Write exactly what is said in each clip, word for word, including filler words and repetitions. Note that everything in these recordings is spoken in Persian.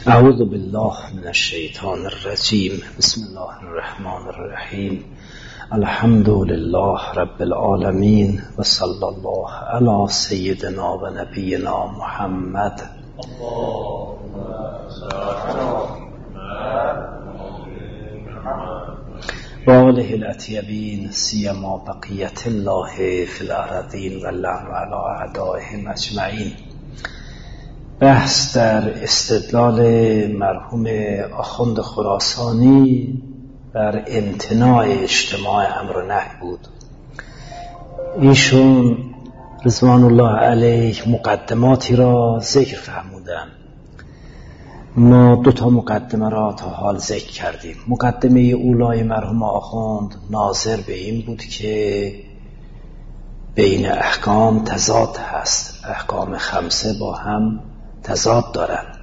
اعوذ بالله من الشیطان الرجیم. بسم الله الرحمن الرحیم. الحمد لله رب العالمین و صلی الله علی سیدنا و نبینا محمد و آله الاطیبین سیما بقیت الله فی الارضین و اللعن علی اعدائهم اجمعین. بحث در استدلال مرحوم آخوند خراسانی بر امتناع اجتماع امر و نهی بود. ایشون رضوان الله علیه مقدماتی را ذکر فرمودن. ما دو تا مقدمه را تا حال ذکر کردیم. مقدمه اولای مرحوم آخوند ناظر به این بود که بین احکام تضاد هست، احکام خمسه با هم تضاد دارند.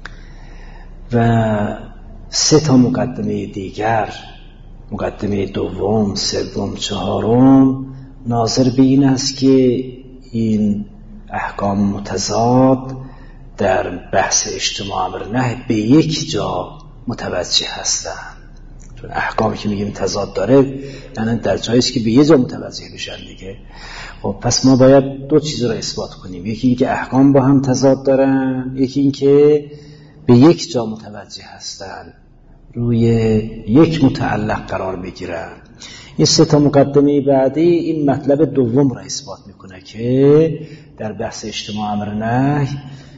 و سه تا مقدمه دیگر، مقدمه دوم، سوم، چهارم، ناظر به این است که این احکام متضاد در بحث اجتماع امر نهی به یک جا متوجه هستند. چون احکامی که میگیم تضاد داره یعنی در جایی است که به یک جا متوجه بشن دیگه. خب پس ما باید دو چیز را اثبات کنیم. یکی این که احکام با هم تضاد دارن، یکی این که به یک جا متوجه هستن، روی یک متعلق قرار بگیرن. این سه تا مقدمه بعدی این مطلب دوم را اثبات میکنه که در بحث اجتماع امر نهی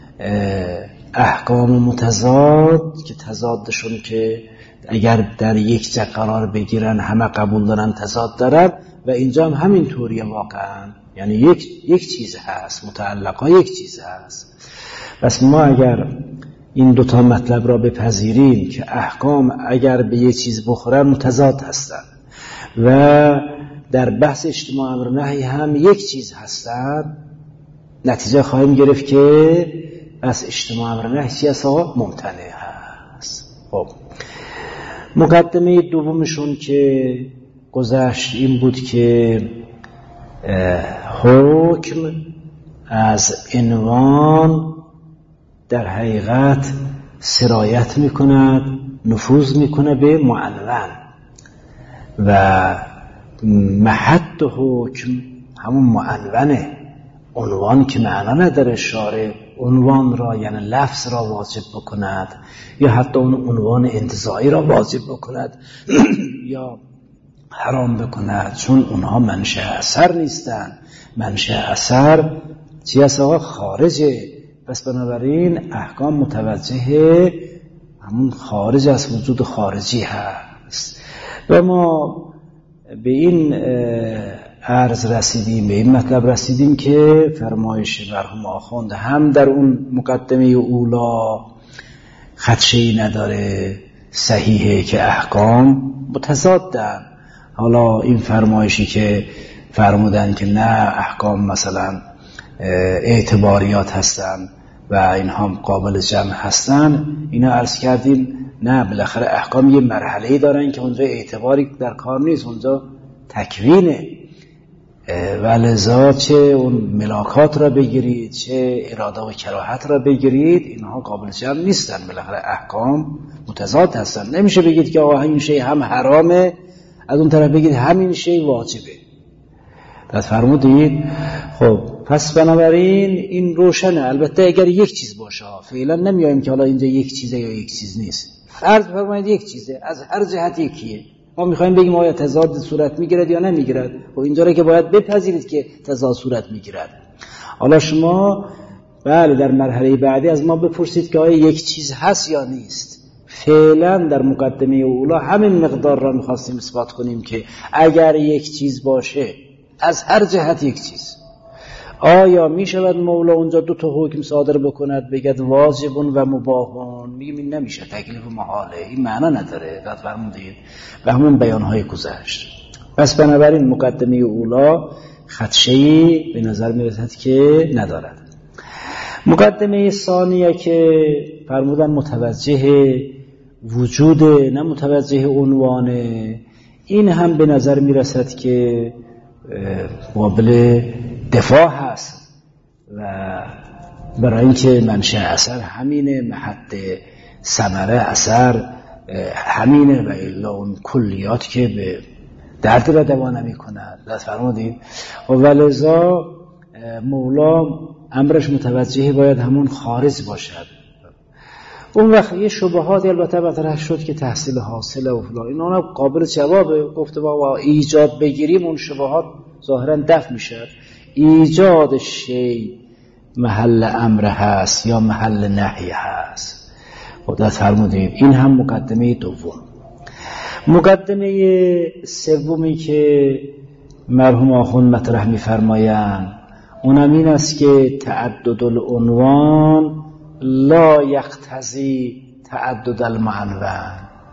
احکام متضاد که تضادشون که اگر در یک جا قرار بگیرن همه قبول دارن تضاد دارن و اینجا هم همین طوریه واقعا. یعنی یک یک چیز هست، متعلقها یک چیز هست. پس ما اگر این دوتا مطلب را بپذیریم که احکام اگر به یک چیز بخورن متضاد هستن و در بحث اجتماع امر نهی هم یک چیز هستن، نتیجه خواهیم گرفت که بحث اجتماع امر نهی سیاسا ممتنع هست. خب مقدمه دومشون که گذشت این بود که حکم از عنوان در حقیقت سرایت میکند، نفوذ میکنه به معنون و محد حکم همون معنونه. عنوان که معنا نداره، شارع عنوان را یعنی لفظ را واجب بکند یا حتی اون عنوان انتزاعی را واجب بکند یا حرام بکند، چون اونها منشأ اثر نیستن. منشأ اثر چی هست آقا؟ خارجه. پس بنابراین احکام متوجه همون خارج از وجود خارجی هست. و ما به این عرض رسیدیم، به این مطلب رسیدیم که فرمایش مرحوم آخوند هم در اون مقدمه اولا خدشه‌ای نداره، صحیحه که احکام متضادن. حالا این فرمایشی که فرمودن که نه احکام مثلا اعتباریات هستن و اینها قابل جمع هستن، اینا عرض کردیم نه، بالاخره احکام یه مرحله‌ای دارن که اونجا اعتباری در کار نیست، اونجا تکوینه. و لذا چه اون ملاکات را بگیرید چه اراده و کراهت را بگیرید، اینها قابل جمع نیستن. بالاخره احکام متضاد هستن. نمیشه بگید که آقا این شی هم حرامه، از اون طرف بگید همین شی واجبه. پس فرمودید. خب پس بنابراین این روشنه. البته اگر یک چیز باشه، فعلا نمیایم که حالا اینجا یک چیزه یا یک چیز نیست. فرض فرمایید یک چیزه، از هر جهت یکیه. ما میخوایم بگیم آیا تضاد صورت میگیرد یا نمیگیرد. و اینجا را که باید بپذیرید که تضاد صورت میگیرد. حالا شما بله در مرحله بعدی از ما بپرسید که آیا یک چیز هست یا نیست. فعلا در مقدمه اولا همین مقدار را میخواستیم اثبات کنیم که اگر یک چیز باشه از هر جهت یک چیز، آیا میشود مولا اونجا دو تا حکم صادر بکند بگد واجبون و مباحون؟ میگیم این نمیشه، تکلیف و محاله، این معنا نداره. داد فرمودید و همون بیانهای گذشت. پس بنابراین مقدمه اولا خدشه‌ای به نظر میرسد که ندارد. مقدمه ثانیه که فرمودن متوجه وجود نه متوجه عنوانه، این هم به نظر میرسد که قابل دفاع هست و برای اینکه منشأ اثر همینه، محد ثمره اثر همینه و الا اون کلیات که به درد را دوا نمی‌کند. لذا فرمودید ولذا مولا امرش متوجه باید همون خارج باشد. اون وقت یه شبهاتی البته مطرح شد که تحصیل حاصله و فلان، اینا قابل جوابه. گفته با ایجاد بگیریم اون شبهات ظاهرا دفع میشه. ایجاد شی محل امر هست یا محل نهی هست. خودت فرمودید این هم مقدمه دوم. مقدمه سومی که مرحوم آخوند مطرح می‌فرمایند اونم این است که تعدد العنوان لا یقتضی تعدد المعنون.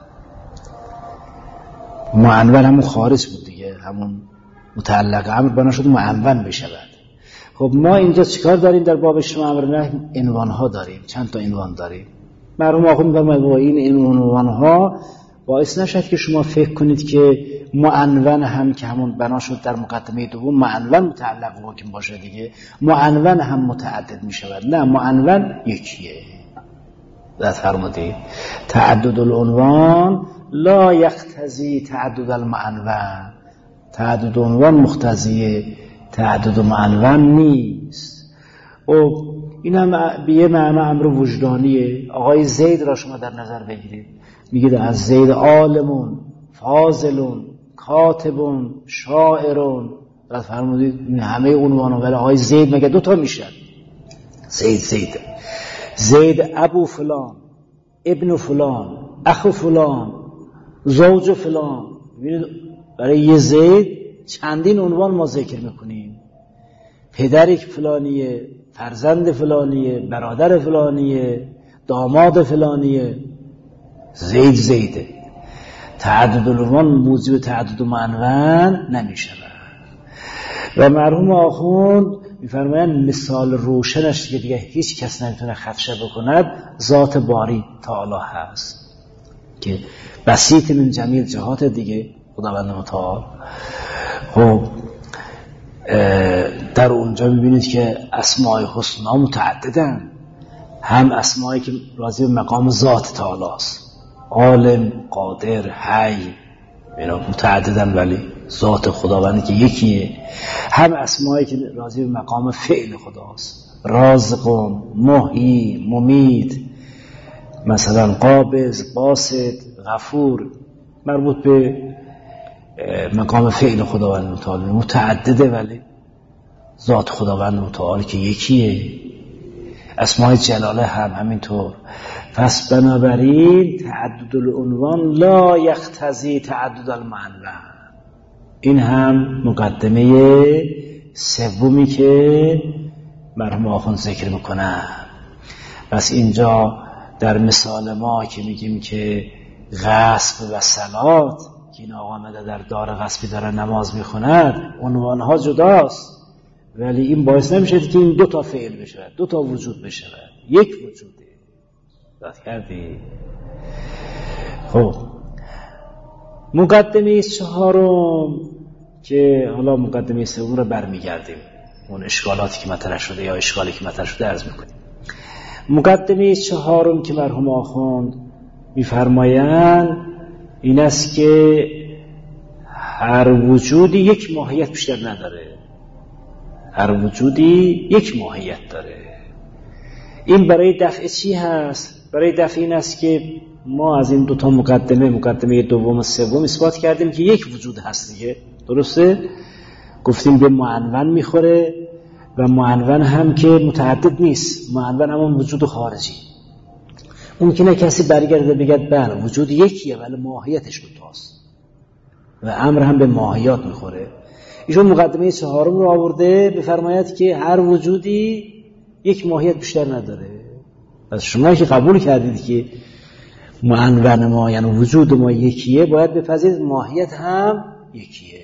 معنون همون خارج بود دیگه، همون متعلق امر بنا شد معنون بشود. خب ما اینجا چیکار داریم در باب شما امر نه؟ عنوان ها داریم، چند تا عنوان داریم. مرحوم آخوند می‌فرماید با این عنوان ها باعث نشد که شما فکر کنید که معنون هم که همون بنا شد در مقدمه دوم معنون متعلق به حکم باشه دیگه، معنون هم متعدد می شود. نه، معنون یکیه. ذات فرمودید تعدد العنوان لا یقتضی تعدد المعنون. تعدد عنوان مقتضی تعدد معنون نیست. و این هم به یه معنی امر وجدانیه. آقای زید را شما در نظر بگیرید، میگید از زید عالمون، فاضلون، کاتبون، شاعرون. بعد فرمودید همه عنوانا، ولی آقای زید مگه دوتا میشن؟ زید زید زید ابو فلان، ابن فلان، اخو فلان، زوج فلان. ببینید برای یه زید چندین عنوان ما ذکر میکنیم. پدرک فلانیه، فرزند فلانیه، برادر فلانیه، داماد فلانیه. زید زیده. تعدد العنوان موجب تعدد معنون نمیشه. و مرحوم آخوند میفرمایند مثال روشنش که دیگه هیچ کس نمیتونه خدشه بکند ذات باری تعالی هست که بسیط من جمیل جهات دیگه خداوند متعال. خب در اونجا میبینید که اسماء حسنا متعددن، هم اسمایی که راضی به مقام ذات تعالی است، عالم، قادر، حی، اینا متعددن ولی ذات خداوندی که یکیه. هم اسمایی که راضی به مقام فعل خداست، رازق، محیی، ممیت، مثلا قابض، باسط، غفور، مربوط به مقام فعل خداوند متعال متعدده ولی ذات خداوند متعال که یکیه. اسمای جلاله هم همینطور. پس بنابراین تعدد العنوان لا یقتضی تعدد المعنون. این هم مقدمه سومی که مرحوم آخوند ذکر میکنن. پس اینجا در مثال ما که میگیم که غصب و صلات که این آقا آمده در دار غصبی داره نماز میخوند، عنوانها جداست ولی این باعث نمیشه که این دو تا فعل بشه، دو تا وجود بشه، یک وجوده. داد کردی؟ خب مقدمه چهارم که حالا مقدمه سوم رو برمیگردیم، اون اشکالاتی که مطرح شده یا اشکالی که مطرح شده عرض میکنیم. مقدمه چهارم که مرحوم آخوند میفرمایند این است که هر وجودی یک ماهیت بیشتر نداره. هر وجودی یک ماهیت داره. این برای دفع چی هست؟ برای دفع این است که ما از این دوتا مقدمه، مقدمه دوم و سوم اثبات کردیم که یک وجود هست دیگه، درسته؟ گفتیم به معنون میخوره و معنون هم که متعدد نیست، معنون همون وجود خارجی. ممکنه کسی برگرده بگه بله وجود یکیه ولی ماهیتش دوتاست و امر هم به ماهیات میخوره. ایشون مقدمه چهارم رو آورده بفرماید که هر وجودی یک ماهیت بیشتر نداره. پس شما که قبول کردید که معنون ما یعنی وجود ما یکیه، باید بپذیرید ماهیت هم یکیه.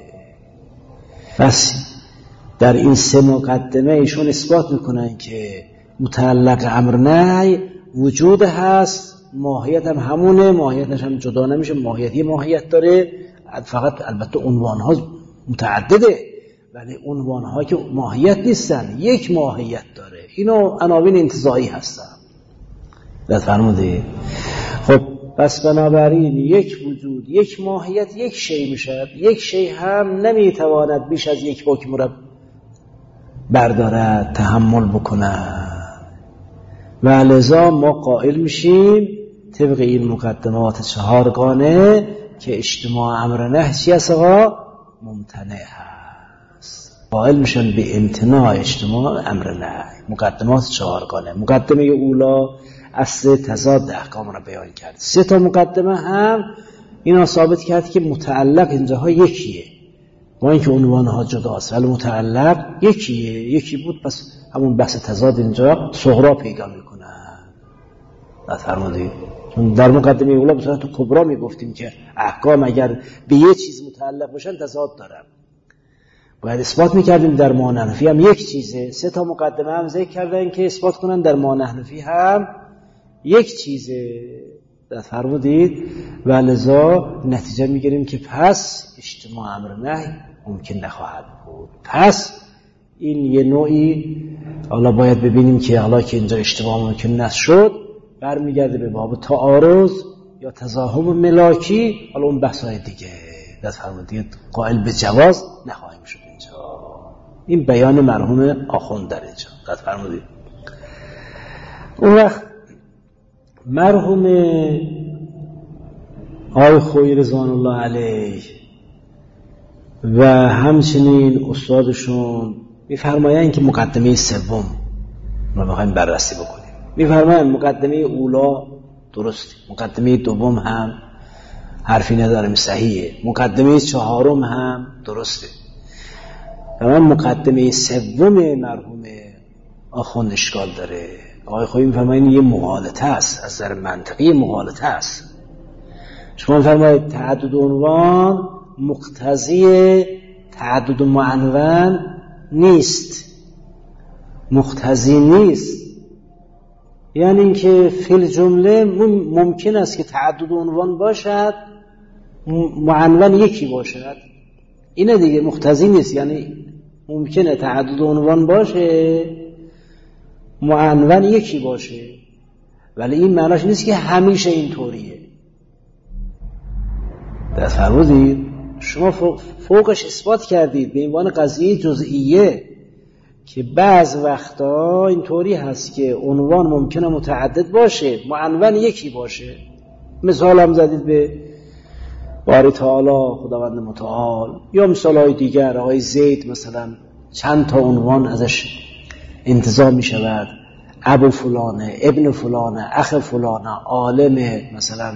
پس در این سه مقدمه ایشون اثبات میکنن که متعلق امر نهی وجود هست، ماهیت هم همونه، ماهیتش هم جدا نمیشه، ماهیت یه ماهیت داره، فقط البته عنوانها متعدده ولی عنوانها که ماهیت نیستن، یک ماهیت داره. اینو عناوین انتزاعی هستن. داد فرمودی. خب پس بنابراین یک وجود، یک ماهیت، یک شی میشد. یک شی هم نمیتواند بیش از یک حکم را بردارد، تحمل بکند. و لذا ما قائل میشیم طبق این مقدمات چهارگانه که اجتماع امر نهی چی است آقا؟ ممتنع هست. قائل میشن به امتناع اجتماع امر نهی. مقدمات چهارگانه. مقدمه اولا اصل تضاد احکام را بیان کرد. سه تا مقدمه هم اینا ثابت کرد که متعلق اینجاها یکیه، با اینکه عنوانها جداست ولی متعلق یکیه. یکی بود، پس همون بحث تضاد اینجا صغرا پیدا میکنه. فرمودید چون در مقدمه اولا به صورت کبرا میگفتیم که احکام اگر به یه چیز متعلق باشن تضاد دارن، باید اثبات میکردیم در معنی نفی هم یک چیزه. سه تا مقدمه هم ذکر کردن که اثبات کنن در معنی نفی هم یک چیزه. فرمودید و لذا نتیجه میگیریم که پس اجتماع امر نهی ممکن نخواهد بود. پس این یه نوعی حالا باید ببینیم که حالا که اینجا اجتماع ممکن نشد برمیگرده به باب تعارض یا تزاحم ملاکی، حالا اون بحث‌های دیگه. دست فرمودید قائل به جواز نخواهیم شد اینجا. این بیان مرحوم آخوند در اینجا. دست فرمودید اون وقت مرحوم آقای خویی رضوان الله علیه و همچنین استادشون میفرمایند که مقدمه سوم ما میخوایم بررسی بکنیم. میفرمایند مقدمه اولا درسته، مقدمه دوم هم حرفی ندارم صحیحه، مقدمه چهارم هم درسته، اما مقدمه سوم مرحوم آخوند اشکال داره. آقای خویی میفرمایند یه مغالطه است، از نظر منطقی مغالطه است. شما میفرمایید تعدد عنوان مقتضی تعدد معنون نیست، مقتضی نیست. یعنی اینکه فی الجمله ممکن است که تعدد عنوان باشد معنون یکی باشد، اینه دیگه، مقتضی نیست. یعنی ممکنه تعدد عنوان باشه معنون یکی باشه، ولی این معناش نیست که همیشه اینطوریه. دست فرمودید شما فوقش اثبات کردید به عنوان قضیه جزئیه که بعض وقتا اینطوری هست که عنوان ممکنه متعدد باشه معنون یکی باشه. مثال هم زدید به باری تعالی خداوند متعال، یا مثالهای دیگر. آقای زید مثلا چند تا عنوان ازش انتزاع می شود، ابو فلانه، ابن فلانه، اخ فلانه، عالمه، مثلا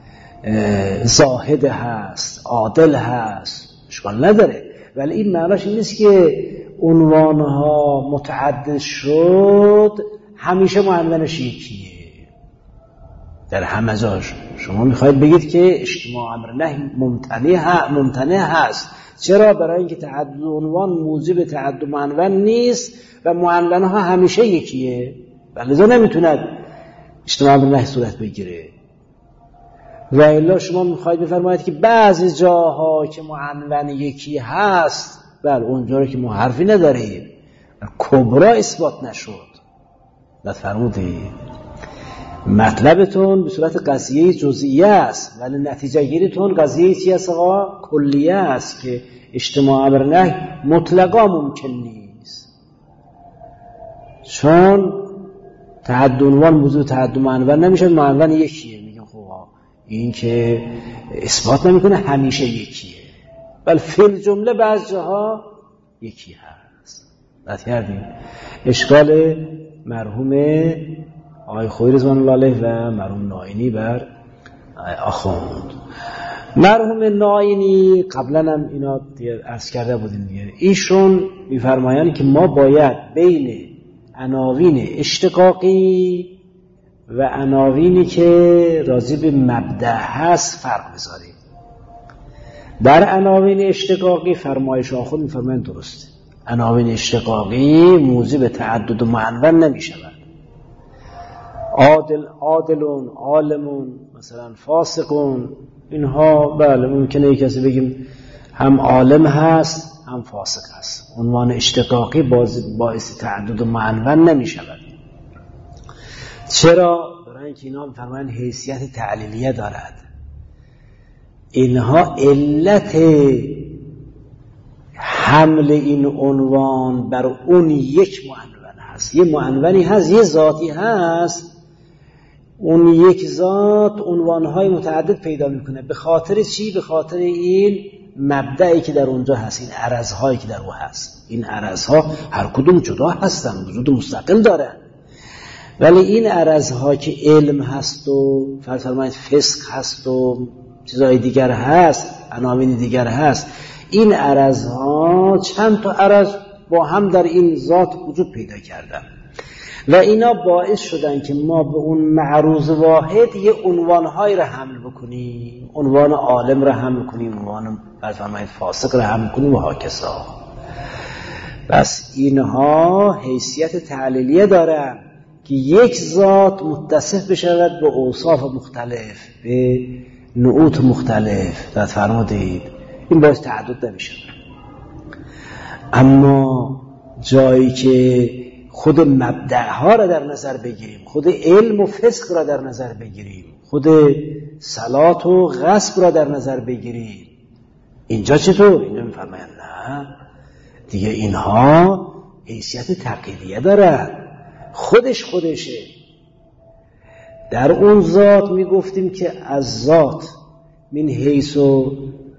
زاهد هست، عادل هست، اشکال نداره. ولی این معناش این نیست که عنوانها متعدد شد همیشه معنونش یکیه در همه جاش. شما میخواید بگید که اجتماع امر نهی ممتنع ممتنع هست. چرا؟ برای اینکه تعدد عنوان موجب تعدد معنون نیست و معنونها همیشه یکیه، ولذا نمیتوند اجتماع امر نهی صورت بگیره. و الا شما میخواید بفرمایید که بعضی جاها که معنون یکی هست، بله اونجا رو که ما حرفی نداریم، کبرا اثبات نشد. نفرمودید مطلبتون به صورت قضیه جزئیه است، ولی نتیجه گیریتون قضیه چی است آقا؟ کلیه است که اجتماع امر نهی مطلقا ممکن نیست، چون تعدد عنوان موضوع تعدد معنون نمیشه، معنون یکیه. میگن خب این که اثبات نمیکنه همیشه یکیه، بل فی الجمله بعض جاها یکی هست. بعد کردیم اشکال مرحوم آقای خویی رضوان الله علیه و مرحوم ناینی بر آخوند. مرحوم ناینی قبلا هم اینا عرض کرده بودیم دیگه، ایشون میفرمایند که ما باید بین عناوین اشتقاقی و عناوینی که راجع به مبدأ هست فرق بذاریم. در عناوین اشتقاقی فرمایش آخوند میفرمایند درسته، عناوین اشتقاقی موجب تعدد معنون نمی شود. عادل، عادلون، عالمون، مثلا فاسقون، اینها بله ممکنه کسی بگیم هم عالم هست هم فاسق هست، عنوان اشتقاقی باعث تعدد معنون نمی شود. چرا؟ برای میفرمایند که اینا میفرمایند حیثیت تعلیلیه دارد. اینها علت حمل این عنوان بر اون یک معنون هست. یه معنونی هست، یه ذاتی هست، اون یک ذات عنوانهای متعدد پیدا میکنه. به خاطر چی؟ به خاطر این مبدعی که در اونجا هست، این عرضهایی که در اون هست. این عرضها هر کدوم جدا هستن، وجود مستقل دارن، ولی این عرضها که علم هست و فرض فرمایید فسق هست و چیزهای دیگر هست، عناوین دیگر هست، این عرضها چند تا عرض با هم در این ذات وجود پیدا کردن و اینا باعث شدن که ما به اون معروض واحد یه عنوانهایی را حمل بکنیم. عنوان عالم را حمل کنیم، عنوان فرض فرمایید فاسق را حمل کنیم و هاکسا. بس اینها حیثیت تعلیلیه دارن که یک ذات متصف بشود به اوصاف مختلف، به نعوت مختلف. در فرمودید این باعث تعدد نمیشه. اما جایی که خود مبدعها را در نظر بگیریم، خود علم و فسق را در نظر بگیریم، خود صلات و غصب را در نظر بگیریم، اینجا چطور؟ اینجا میفرمایند نه دیگه، اینها حیثیت تقییدیه دارن. خودش خودشه. در اون ذات میگفتیم که از ذات من حیث و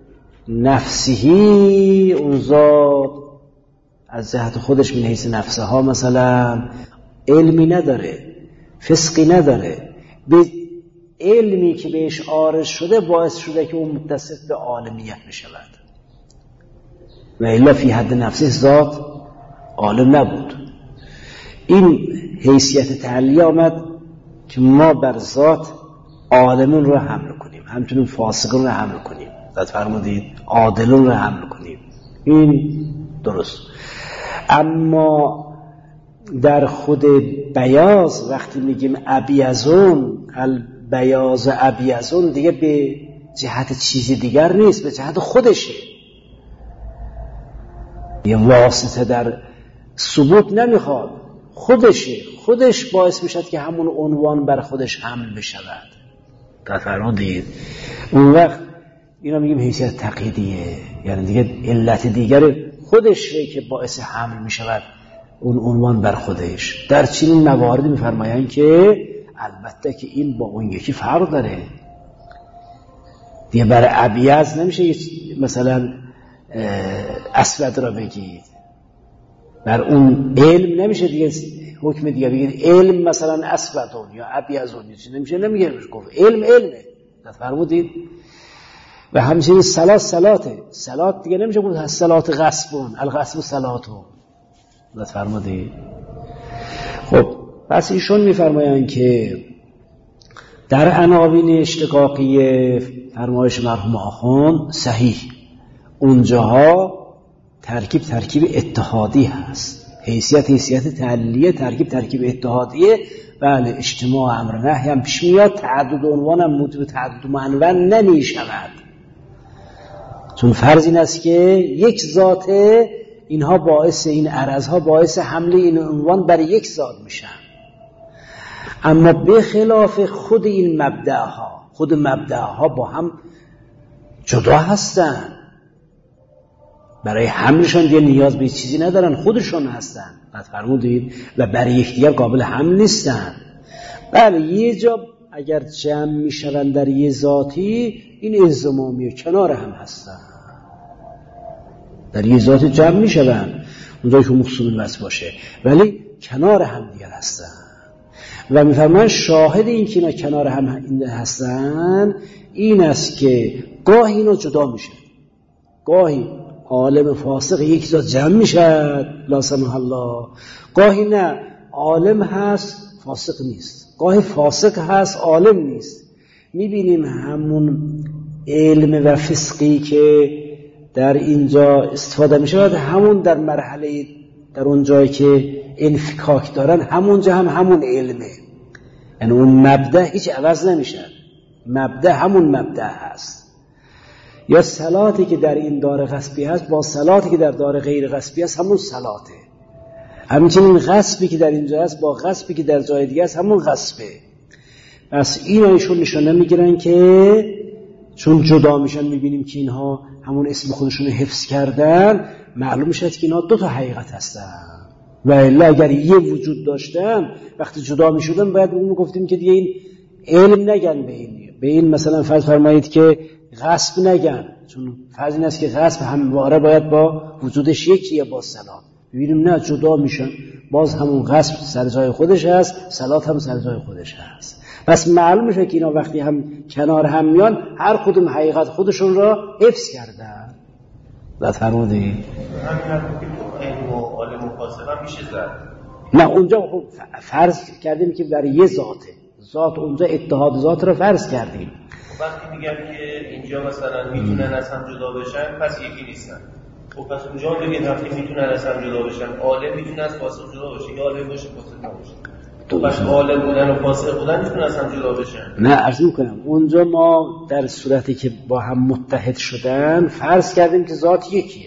نفسهی، اون ذات از جهت خودش من حیث نفسه ها مثلا علمی نداره، فسقی نداره. به علمی که بهش عارض شده باعث شده که اون متصف به عالمیت بشود، و الا فی حد نفسه ذات عالم نبود. این حیثیت تعلیه آمد که ما بر ذات عالمون رو حمل کنیم، همچنین فاسقون رو حمل کنیم، ذات فرمودید عادلون رو حمل کنیم. این درست. اما در خود بیاض وقتی میگیم ابیضون، البیاض ابیضون، دیگه به جهت چیزی دیگر نیست، به جهت خودشه. یه واسطه در ثبوت نمیخواد، خودشه. خودش باعث میشد که همون عنوان بر خودش حمل بشود. فرمودید اون وقت اینا میگیم حیثیت تقییدیه، یعنی دیگه علت دیگر خودشه که باعث حمل میشود اون عنوان بر خودش. در چنین مواردی میفرمایند که البته که این با اون یکی فرق داره دیگه. برای ابیض نمیشه مثلا اسود را بگید، بر اون علم نمیشه دیگه حکم دیگه بگید علم مثلا اسودون یا ابیضون، نمیشه، نمیگه گفت علم علمه. فرمودید و همچنین صلات صلاته، صلات دیگه نمیشه گفت صلات غصبون، الغصب صلاتون. فرمودید. خب پس ایشون میفرمایند که در عناوین اشتقاقی فرمایش مرحوم آخوند صحیح اونجاها ترکیب ترکیب اتحادی هست، حیثیت حیثیت تعلیلیه، ترکیب ترکیب اتحادیه. بله اجتماع امر نهی هم پیش میاد، تعدد عنوان هم موجب تعدد معنون نمی شود، چون فرض این است که یک ذاته، اینها باعث این عرضها باعث حمله این عنوان بر یک ذات میشن. اما به خلاف خود این مبدعها، خود مبدعها با هم جدا هستن، برای حملشان دیگه نیاز به چیزی ندارن، خودشون هستن. بعد فرمودید و برای یکدیگر قابل حمل نیستن. بله یه جا اگر جمع میشون در یه ذاتی، این انضمامی کنار هم هستن، در یه ذات جمع میشون اونجایی که مخصوم وصف باشه، ولی کنار هم دیگر هستن. و میفرمان شاهد این که اینا کنار هم هستن این است که گاهی اینا جدا میشه، گاهی عالم فاسق یک ذات جمع میشد لا سمح الله، گاهی نه عالم هست فاسق نیست، گاهی فاسق هست عالم نیست. میبینیم همون علم و فسقی که در اینجا استفاده میشود، همون در مرحله در اون جایی که انفکاک دارن همونجا هم همون علمه، یعنی اون مبدأ هیچ عوض نمیشه، مبدأ همون مبدأ هست. یا صلاتی که در این دار غصبی هست با صلاتی که در دار غیر غصبی هست همون صلاته، همچنین غصبی که در اینجا هست با غصبی که در جای دیگه هست همون غصبه. پس این ایشون نشانه میگیرن که چون جدا میشن میبینیم که اینها همون اسم خودشون رو حفظ کردن، معلوم میشه که اینها دو تا حقیقت هستن و الا اگر یه وجود داشتن وقتی جدا میشدن باید اون گفتیم که دیگه این علم نگن به این به این مثلا فرض فرمایید که غصب نگن، چون فرض این است که غصب همواره باید با وجودش یکیه با صلات. ببینیم نه، جدا میشن، باز همون غصب سر جای خودش هست، صلات هم سر جای خودش هست. پس معلوم میشه که اینا وقتی هم کنار هم میان هر کدوم حقیقت خودشون را حفظ کردن. بعد فرمودی همین حرفی که علم و عالم و فاسق هم میشه زد. نه اونجا خب فرض کردیم که برای یه ذاته، ذات اونجا اتحاد ذات رو فرض کردیم. وقتی میگم که اینجا مثلا میتونن از هم جدا بشن پس یکی نیستن، خب پس اونجا هم بگید وقتی میتونن از هم جدا بشن عالم میتونه از فاسق جدا بشه یا عالم باشه فاسق نباشه، پس عالم بودن و فاسق بودن میتونن از هم جدا بشن. نه عرض میکنم اونجا ما در صورتی که با هم متحد شدن فرض کردیم که ذات یکیه،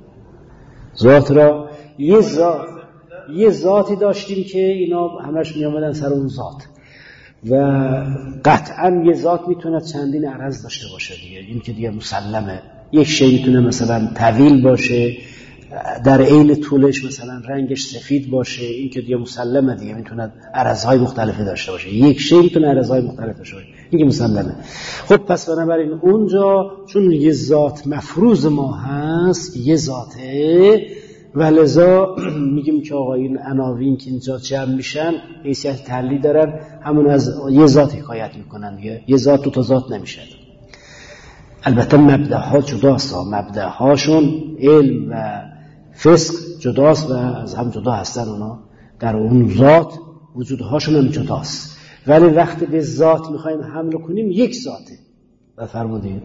ذات را یه ذات یه ذاتی داشتیم که اینا همش می آمدن سر اون ذات و قطعا یه ذات میتونه چندین عرض داشته باشه دیگه، این که دیگه مسلمه. یک شی میتونه مثلا طویل باشه در عین طولش مثلا رنگش سفید باشه، این که دیگه مسلمه دیگه، میتونه عرضهای مختلفی داشته باشه. یک شی میتونه عرضهای مختلف داشته باشه، این که مسلمه. خب پس بنابراین اونجا چون یه ذات مفروض ما هست، یه ذاته، و لذا میگیم که آقا این عناوین که اینجا جمع میشن حیثیت تعلیل دارن، همون از یه ذات حکایت میکنن دیگه، یه ذات دو تا ذات نمیشه. البته مبدأها جداست، مبدأهاشون علم و فسق جداست و از هم جدا هستن، اونا در اون ذات وجودهاشون هم جداست، ولی وقتی به ذات میخوایم حمل کنیم یک ذاته. و فرمودیم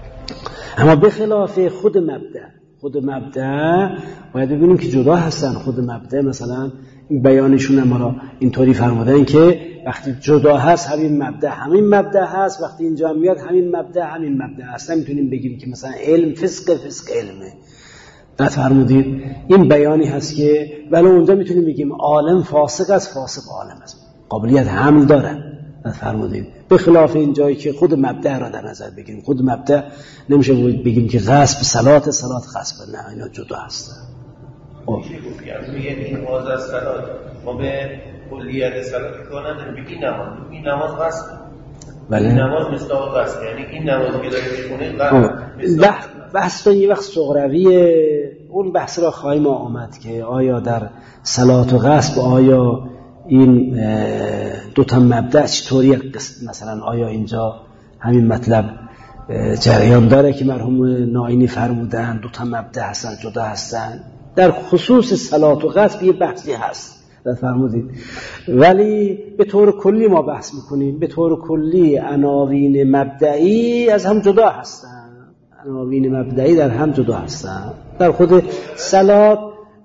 اما به خلاف خود مبدأ، خود مبدأ باید ببینیم که جدا هستن. خود مبدأ مثلا این بیانشون هم را اینطوری فرمودن که وقتی جدا هست همین مبدأ همین مبدأ هست، وقتی اینجا میاد همین مبدأ همین مبدأ هست. نمیتونیم بگیم که مثلا علم فسق فسق علمه. بعد فرمودید این بیانی هست که ولی اونجا میتونیم بگیم عالم فاسق است، فاسق عالم است، قابلیت حمل داره. بعد فرمودید به خلاف این جایی که خود مبدأ را در نظر بگیریم، خود مبدأ نمیشه بگیم که غصب صلات صلات غصب، نه اینا جدا هستن. خب میگه این واژه از صلات ما به کلیت صلات کار نداریم، بگی نماز، این نماز غصب، بله این نماز مستاق غصب، یعنی این نمازی که داریم میخونیم غصب. بحث یه وقت صغرویه، اون بحث را خواهیم آمد که آیا در صلات و غصب آیا این دو تا مبدأ چطوری مثلا آیا اینجا همین مطلب جریان داره که مرحوم ناینی فرمودن دو تا مبدأ هستن جدا هستن. در خصوص صلات و غصب یه بحثی هست فرمودید، ولی به طور کلی ما بحث میکنیم. به طور کلی عناوین مبدئی از هم جدا هستن، عناوین مبدئی در هم جدا هستن. در خود صلات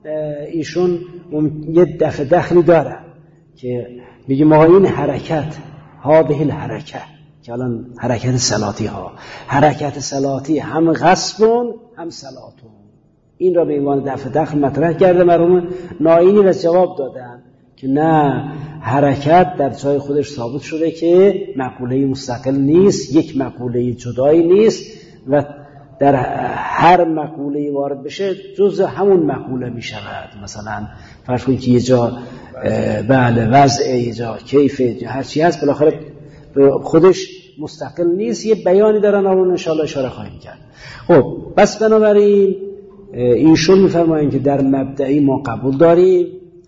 ایشون یه دفع دخلی داره که میگه ما این حرکت ها به الحرکت که الان حرکت صلاتی ها، حرکت صلاتی هم غصبون هم صلاتون، این را به عنوان دفع دخل مطرح کرده مرحوم ناینی و جواب دادن که نه، حرکت در جای خودش ثابت شده که مقوله مستقل نیست، یک مقوله جدایی نیست و در هر مقوله وارد بشه جزء همون مقوله می شود. مثلا فرض کنید که یه جا بله وضع، یه جا کیف، هر چی هست بالاخره خودش مستقل نیست، یه بیانی دارن اون انشاءالله اشاره خواهیم کرد. خب بس بنابراین ایشون میفرمایند که در مبدئی ما قبول داریم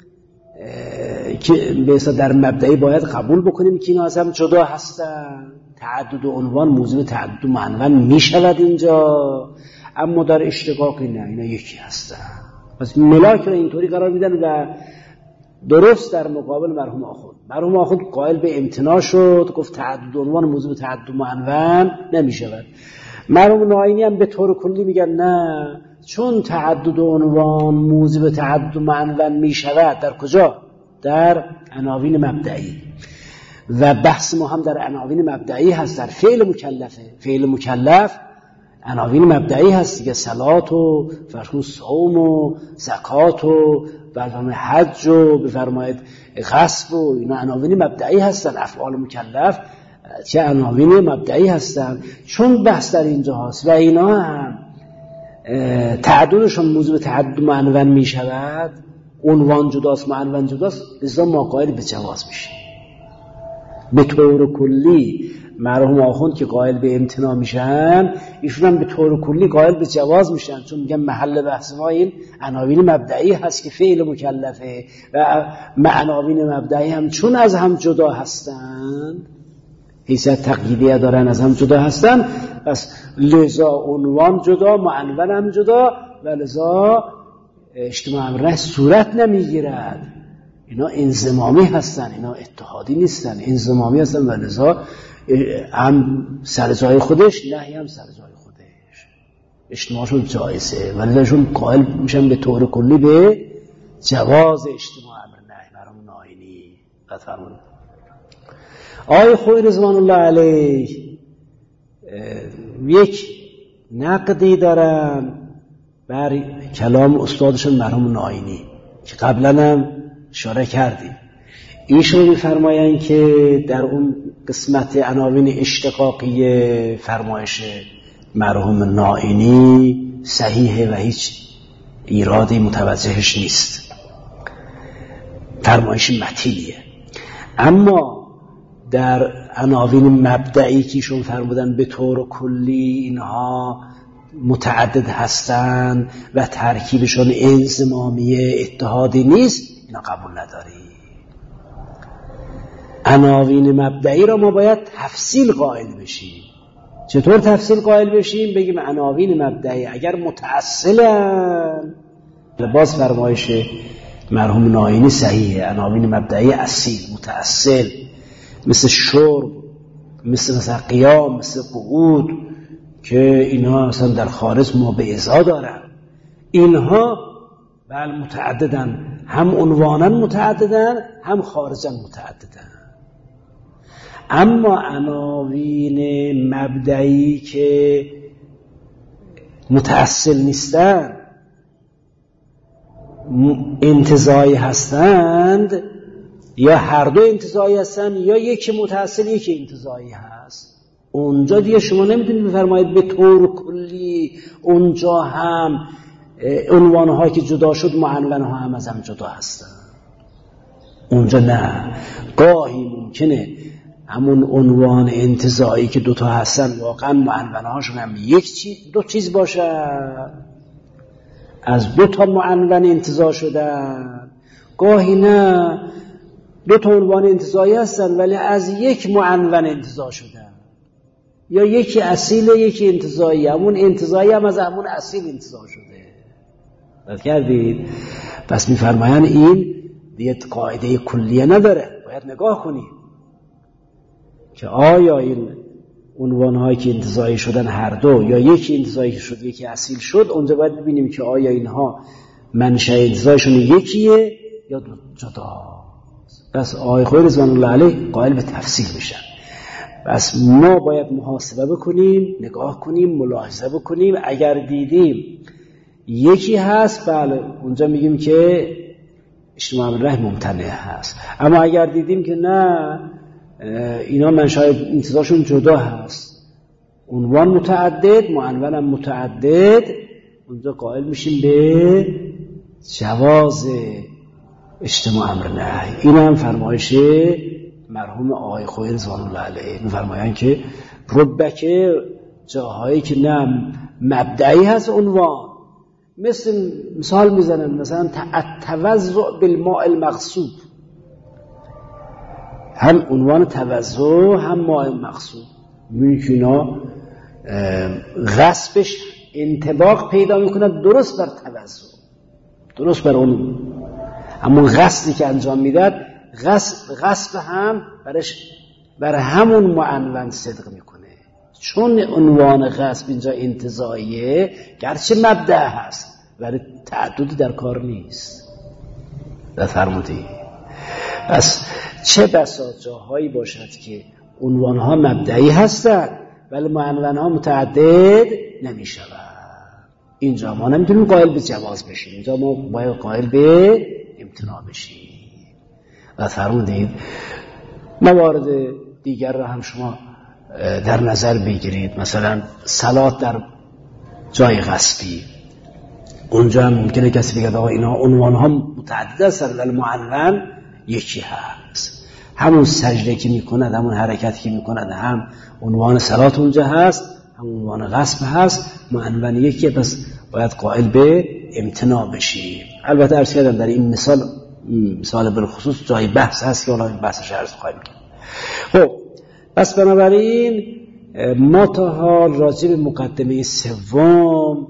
که به اصطلاح در مبدئی باید قبول بکنیم که اینا از هم جدا هستن، تعدد عنوان موجب تعدد معنون میشود اینجا، اما در اشتقاق نه، اینا یکی هستن. پس ملاک را اینطوری قرار میدن و درست در مقابل مرحوم آخوند. مرحوم آخوند قائل به امتناع شد، گفت تعدد عنوان موجب تعدد معنون نمیشود. مرحوم ناینی هم به طور کلی میگن نه، چون تعدد عنوان موجب تعدد معنون میشود. در کجا؟ در عناوین مبدئی. و بحث ما هم در عناوین مبدئی هست، در فعل مکلفه. فعل مکلف عناوین مبدئی هست دیگه، صلات و فرض صوم و زکات و بفرمایید حج و بفرمایید غصب و اینا عناوین مبدئی هستن. افعال مکلف چه عناوین مبدئی هستن، چون بحث در اینجا هست و اینا هم تعددشون موضوع تعدد معنون می شود، عنوان جداست معنون جداست، لذا ما قائل به جواز میشیم. به طور کلی مرحوم آخوند که قائل به امتناع میشن، ایشون هم به طور کلی قائل به جواز میشن، چون میگن محل بحث ما این عناوین مبدئی هست که فعل مکلفه و عناوین مبدئی هم چون از هم جدا هستند، حیثیت تقییدیه دارن، از هم جدا هستن، پس لذا عنوان جدا معنون هم جدا و لذا اجتماع امر نهی صورت نمیگیرد. اینا انضمامی هستن، اینا اتحادی نیستن، انضمامی هستن و لذا هم سر جای خودش، نهی هم سر جای خودش، اجتماعشون جایزه و لذاشون قائل میشن به طور کلی به جواز اجتماع امر نهی. مرحوم ناینی قد فرمون آقای خویی رضوان الله علیه یک نقدی دارن بر کلام استادشون مرحوم ناینی که قبلا هم اشاره کردیم. ایشون می‌فرمایند که در اون قسمت عناوین اشتقاقی فرمایش مرحوم ناینی صحیحه و هیچ ایرادی متوجهش نیست، فرمایش متینیه. اما در عناوین مبدئی که ایشون فرمودن به طور کلی اینها متعدد هستند و ترکیبشون انضمامیه اتحادی نیست، اینا قبول نداری. عناوین مبدئی را ما باید تفصیل قائل بشیم. چطور تفصیل قائل بشیم؟ بگیم عناوین مبدئی اگر متأصلن، باز فرمایش مرحوم ناینی صحیحه، عناوین مبدئی اصیل متأصل، مثل شرب، مثل مثل قیام، مثل قعود که اینها مثلا در خارج ما به ازا دارن، اینها بل متعددن، هم عنوانا متعددن هم خارجا متعددن. اما عناوین مبدئی که متأصل نیستن، انتزاعی هستند، یا هر دو انتزاعی هستند یا یکی متأصل یکی انتزاعی هست، اونجا دیگه شما نمیتونید بفرمایید به طور کلی اونجا هم عنوان‌ها که جدا شد معنون‌ها هم از هم جدا هستن. اونجا نه، گاهی ممکنه همون عنوان انتزاعی که دوتا هستن واقعا معنون‌هاشون هم یک چیز دو چیز باشه، از دو تا معنون انتزاع شدن. گاهی نه، دو تا عنوان انتزاعی هستن ولی از یک معنون انتزاع شدن، یا یکی اصیل یکی انتزاعی، همون انتزاعی هم از همون اصیل انتزاع شده. بد کردید؟ پس میفرمایند این دیگه قاعده کلیه نداره، باید نگاه کنیم که آیا این عنوان‌هایی که انتزاعی شدن هر دو، یا یکی انتزاعی شد یکی اصیل شد، اونجا باید ببینیم که آیا اینها منشأ انتزاعشون یکیه یا جدا. پس آقای خویی رضوان الله علیه قائل به تفصیل میشن. پس ما باید محاسبه بکنیم، نگاه کنیم، ملاحظه بکنیم. اگر دیدیم یکی هست، بله اونجا میگیم که اجتماع امر نهی ممتنع هست. اما اگر دیدیم که نه، اینا منشأ انتزاعشون جدا هست، عنوان متعدد معنون هم متعدد، اونجا قائل میشیم به جواز اجتماع امر نهی. این هم فرمایش مرحوم آقای خویی رضوان الله علیه. میفرمایند که ربکه جاهایی که نه مبدئی هست عنوان، مثل مثال میزنن مثلا التوضع بالماء المغصوب، هم عنوان توضع هم ماء مغصوب، میگن غصبش انطباق پیدا میکنه درست بر توضع، درست بر اون همون غصبی که انجام میداد، غصب غصب هم برش بر همون معنون صدق میکنه، چون عنوان غصب اینجا انتزاعیه، گرچه مبدأ هست ولی تعددی در کار نیست. بفرمودی. پس چه بسا جاهایی باشد که عنوانها مبدئی هستند ولی معنونها متعدد نمیشود، اینجا ما نمیتونیم قائل به جواز بشیم، اینجا ما باید قائل به امتناع بشیم. و فرمودید موارد دیگر را هم شما در نظر بگیرید، مثلا صلات در جای قصدی، اونجا هم ممکنه کسی بگه آقا اینا عنوان ها متعدد است ولی معلم یکی هست. همون سجده که میکند، همون حرکتی که میکند، هم عنوان صلات اونجا هست، هم عنوان قصد هست، معلم یکیه. پس باید قائل به امتناع بشیم. البته عرض کردم در این مثال مثال بالخصوص جای بحث هست که اونها بحثش عرض خواهیم کرد. خب پس بنابراین ما تا حال راجع به مقدمه سوم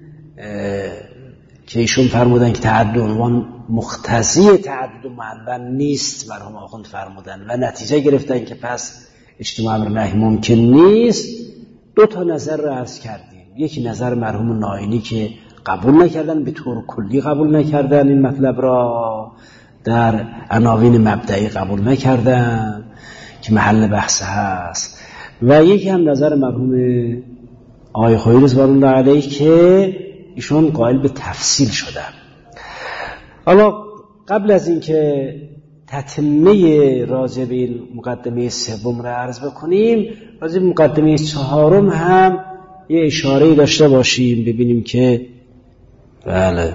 که ایشون فرمودن که تعدد عنوان مقتضی تعدد معلم نیست، مرحوم آخوند فرمودن و نتیجه گرفتن که پس اجتماع امر نهی ممکن نیست. دو تا نظر را عرض کردیم. یکی نظر مرحوم ناینی که قبول نکردن، به طور کلی قبول نکردن این مطلب را، در عناوین مبدئی قبول نکردن که محل بحث هست. و یکی هم نظر مرحوم آقای خویی رضوان الله علیه که ایشون قائل به تفصیل شدن. حالا قبل از اینکه تتمه راجع به این مقدمه سوم را عرض بکنیم، راجع به مقدمه چهارم هم یه اشاره داشته باشیم ببینیم که بله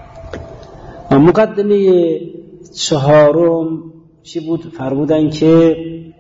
مقدمه چهارم چی بود؟ فرمودن که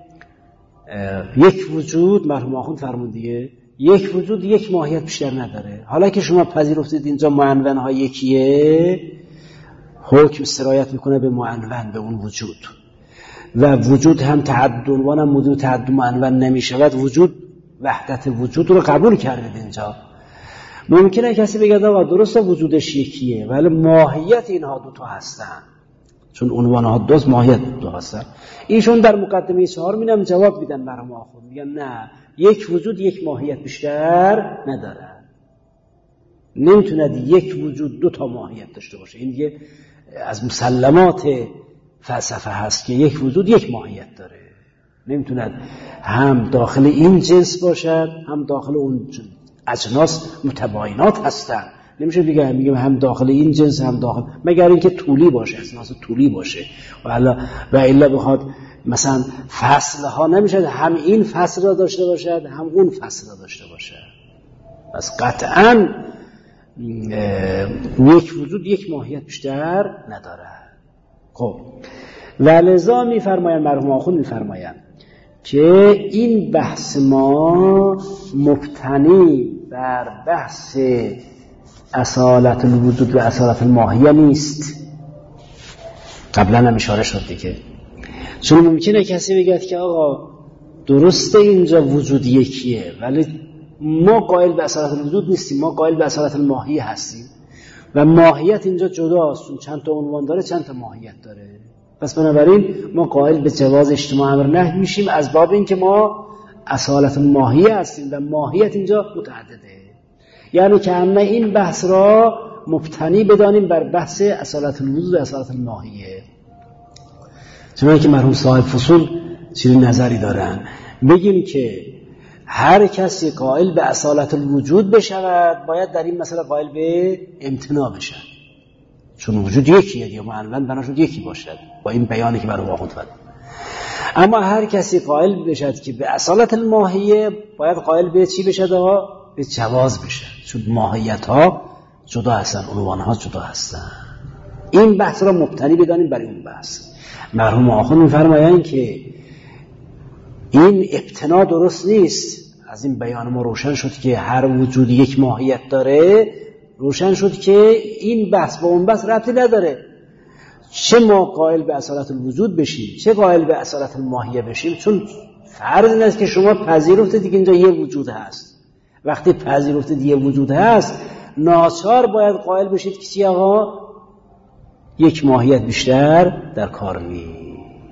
یک وجود، مرحوم آخوند فرمود دیگه، یک وجود یک ماهیت بیشتر نداره. حالا که شما پذیرفتید اینجا معنون ها یکیه، حکم سرایت میکنه به معنون، به اون وجود. و وجود هم تعدد عنوان هم موضوع تعدد معنون نمیشود. وجود وحدت وجود رو قبول کردید اینجا. ممکنه کسی بگه آقا درسته وجودش یکیه ولی ماهیت اینها دو تا هستن، چون عنوان ها دوست ماهیت دو هستن. ایشون در مقدمه چهار مینم جواب میدن مرحوم آخوند، میگن نه، یک وجود یک ماهیت بیشتر نداره. نمیتوند یک وجود دو تا ماهیت داشته باشه. این دیگه از مسلمات فلسفه هست که یک وجود یک ماهیت داره. نمیتوند هم داخل این جنس باشد هم داخل اون جنس. اجناس متباینات هستن، نمیشه دیگه میگم هم داخل این جنس هم داخل، مگر اینکه طولی باشه، اجناس طولی باشه و الا و الا بخواد مثلا فصل ها نمیشه هم این فصل را داشته باشد هم اون فصل را داشته باشد. پس قطعاً یک وجود یک ماهیت بیشتر نداره. خب ولذا میفرمایند مرحوم آخوند میفرمایند که این بحث ما مبتنی بر بحث اصالت الوجود و اصالت الماهیه نیست. قبلا هم اشاره شد دیگه. چون ممکنه کسی بگه که آقا درسته اینجا وجود یکیه ولی ما قائل به اصالت الوجود نیستیم، ما قائل به اصالت الماهیه هستیم و ماهیت اینجا جداست، چون چند تا عنوان داره چند تا ماهیت داره. پس بنابراین ما قائل به جواز اجتماع امر نهی میشیم از باب این که ما اصالت الماهیه هستیم و ماهیت اینجا متعدده. یعنی که همه این بحث را مبتنی بدانیم بر بحث اصالت الوجود و اصالت الماهیه. چنانکه مرحوم صاحب فصول چنین نظری دارن، بگیم که هر کسی قائل به اصالت الوجود بشود باید در این مسئله قائل به امتناع بشد، چون وجود یکیه دیگه، معنون بنا شد یکی باشد با این بیانی که مرحوم آخوند فرمود. اما هر کسی قائل بشد که به اصالت الماهیه باید قائل به چی بشد؟ آقا به جواز بشد، چون ماهیت ها جدا هستن، عنوان ها جدا هستن. این بحث را مبتنی بدانیم برای اون بحث. مرحوم آخوند می‌فرمایند که این ابتنا درست نیست. از این بیان ما روشن شد که هر وجود یک ماهیت داره، روشن شد که این بحث با اون بحث ربطی نداره. چه ما قائل به اصالت الوجود بشیم چه قائل به اصالت الماهیه بشیم، چون فرض این است که شما پذیرفتید دیگه اینجا یه وجود هست. وقتی پذیرفتید یه وجود هست ناچار باید قائل بشید که چی آقا؟ یک ماهیت بیشتر در کار نیست.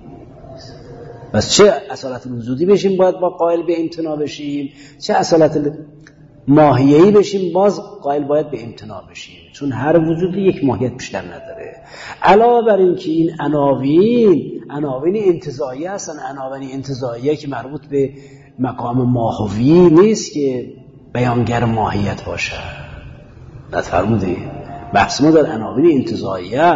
بس چه اصالت الوجودی بشیم باید با قائل به امتناع بشیم، چه اصالت ماهیه‌ای بشیم باز قائل باید به امتناع بشیم، چون هر وجودی یک ماهیت بیشتر نداره. علاوه بر این که این عناوین عناوین انتزاعی هستن، عناوین انتزاعی که مربوط به مقام ماهوی نیست که بیانگر ماهیت باشه. نفرمودید بحث ما در عناوین انتزاعی است،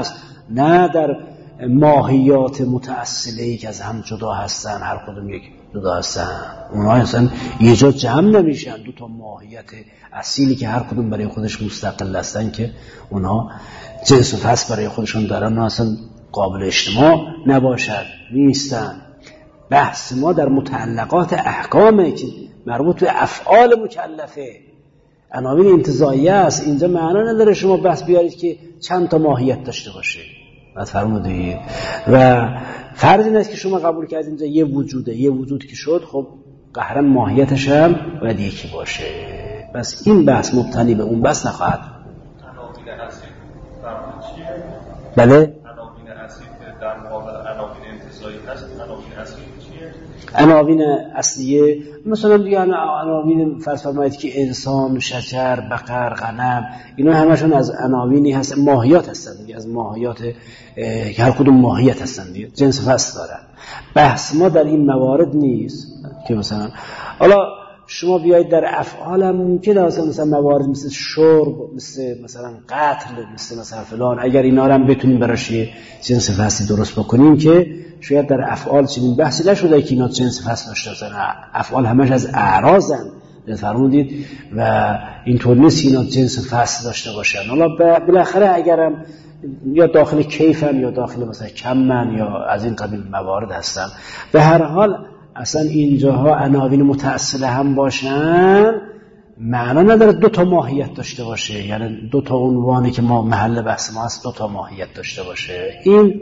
نه در ماهیات متأصله‌ای که از هم جدا هستن، هر کدوم یک جدا هستن. اونها اصلا یه جا جمع نمیشن. دو تا ماهیت اصیلی که هر کدوم برای خودش مستقل هستن که اونها جنس و فصل برای خودشون دارن، اصلا قابل اجتماع نباشد، نیستن. بحث ما در متعلقات احکامه که مربوط به افعال مکلفه، عناوین انتزاعیه است. اینجا معنا نداره شما بحث بیارید که چند تا ماهیت داشته باشه. بعد فرمودید و فرض این است که شما قبول کردید اینجا یه وجوده، یه وجود که شد، خب قهرا ماهیتش هم باید یکی باشه. بس این بحث مبتنی به اون بحث نخواهد. عناوین اصیل فرمود چیه؟ بله؟ عناوین اصیل که در مقابل عناوین انتزاعی هست، عناوین اصیل چیه؟ عناوین اصلیه مثلا دیگه عناوین فرض فرمایید که انسان، شجر، بقر، غنم، اینا همشون از عناوینی هست، ماهیات هستن دیگه، از ماهیات که هر کدوم ماهیت هستن دیگه، جنس فصل دارن. بحث ما در این موارد نیست که مثلا حالا شما بیایید در افعال هم ممکنه مثلا مثلا موارد مثل شرب، مثل مثلا قتل، مثل مثلا فلان، اگر اینا رو هم بتونیم براش یه جنس فصلی درست بکنیم که شاید در افعال چنین بحثی نشده که اینا جنس فصل داشته باشن. افعال همش از اعراضن فرمودید و اینطور نیست اینا جنس فصل داشته باشن. حالا بالاخره اگرم یا داخل کیفن یا داخل مثلا کمن یا از این قبیل موارد هستن، به هر حال اصلا اینجاها عناوین متأصله هم باشن معنا نداره دو تا ماهیت داشته باشه، یعنی دو تا عنوانی که ما محل بحث ما هست دو تا ماهیت داشته باشه. این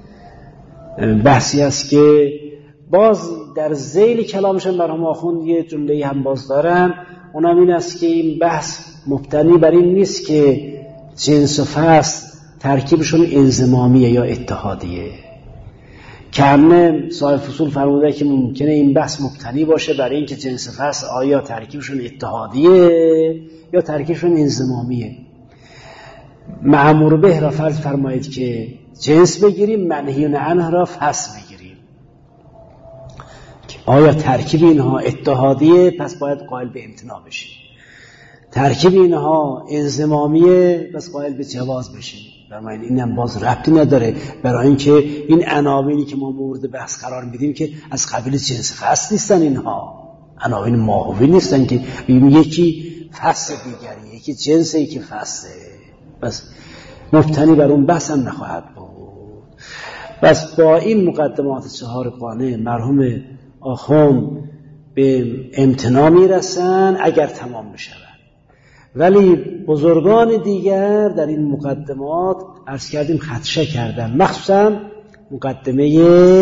بحثی است که باز در ذیل کلامشون مرحوم آخوند یه جمله هم باز دارن، اونم این است که این بحث مبتنی بر این نیست که جنس و فصل ترکیبشون انضمامیه یا اتحادیه. کمنه صاحب فصول فرموده که ممکنه این بحث مبتنی باشه برای اینکه جنس فصل آیا ترکیبشون اتحادیه یا ترکیبشون انضمامیه. معمور به را فرض فرمایید که جنس بگیریم، منهی عنه را فصل بگیریم، آیا ترکیب اینها اتحادیه پس باید قائل به امتناع بشیم، ترکیب اینها انضمامیه پس قائل به جواز بشیم. برای این هم باز ربطی نداره، برای اینکه این عناوینی که ما مورد بحث قرار میدیم که از قبیل جنس فصل نیستن، اینها عناوین ماهوی نیستن که یکی فصل دیگری، یکی جنس یکی فصله، بس مبتنی بر اون بحث هم نخواهد بود. بس با این مقدمات چهار قانع مرحوم آخوند به امتناع میرسن اگر تمام بشود. ولی بزرگان دیگر در این مقدمات عرض کردیم خدشه کردن، مخصوصا مقدمه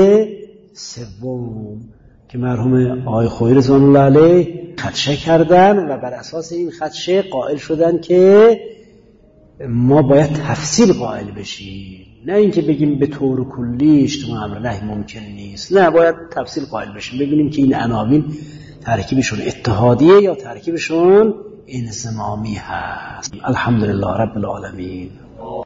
سوم که مرحوم آقای خویی رضوان الله علیه خدشه کردن و بر اساس این خدشه قائل شدن که ما باید تفصیل قائل بشیم، نه اینکه بگیم به طور کلی اجتماع امر نهی ممکن نیست، نه باید تفصیل قائل بشیم، ببینیم که این عناوین ترکیبشون اتحادیه یا ترکیبشون انضمامی هست. الحمدلله رب العالمین.